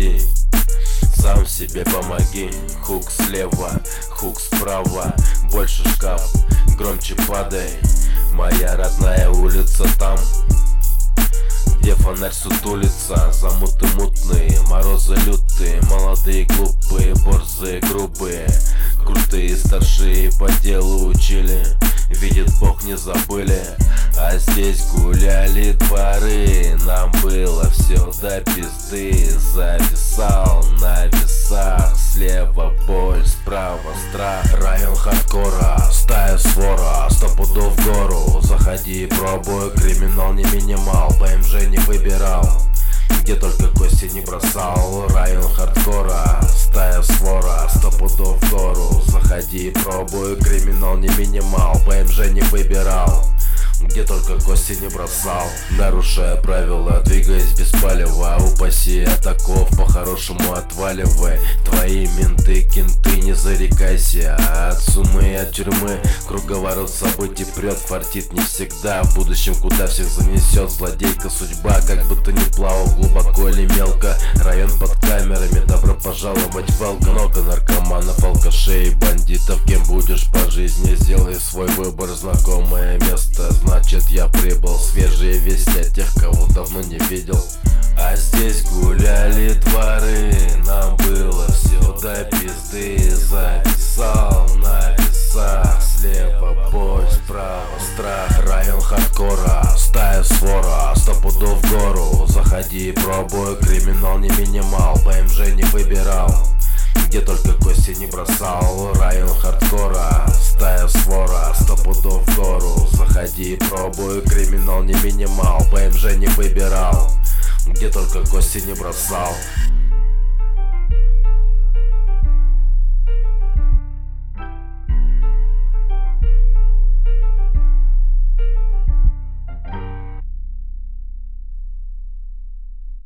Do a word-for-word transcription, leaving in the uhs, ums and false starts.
заходи, сам себе помоги. Хук слева, хук справа, больше шкаф, громче падай. Моя родная улица там, где фонарь сутулится. Замуты мутные, морозы лютые, молодые глупые, борзые грубые, крутые старшие по делу учили. Видит Бог, не забыли. А здесь гуляли дворы, нам было все до пизды. Зависал на весах, слева боль, справа страх. Район хардкора, стая свора, сто пудов в гору. Заходи и пробуй, криминал не минимал, БМЖ не выбирал, где только кости не бросал. Район хардкора, стая свора, сто пудов в гору. Заходи и пробуй, криминал не минимал, БМЖ не выбирал, где только кости не бросал. Нарушая правила, двигаясь без палева, упаси от оков, по-хорошему отваливай. Твои менты, кенты, не зарекайся от суммы и от тюрьмы. Круговорот событий прет, фартит не всегда. В будущем куда всех занесет злодейка судьба. Как бы ты ни плавал глубоко или мелко, район под камерами, добро пожаловать в Элго. Много наркоманов, алкашей, бандитов. Кем будешь по жизни, сделай свой выбор. Знакомое место, значит я прибыл. Свежие вести от тех, кого давно не видел. А здесь гуляли дворы, нам было все до пизды. Зависал на весах, слева бой, справа страх. Район хардкора, стая свора, сто пудов в гору. Заходи и пробуй, криминал не минимал, БМЖ не выбирал, где только кости не бросал. Район хардкора, стая свора, сто пудов в гору. Заходи и пробуй, криминал не минимал, БМЖ не выбирал, где только кости не бросал.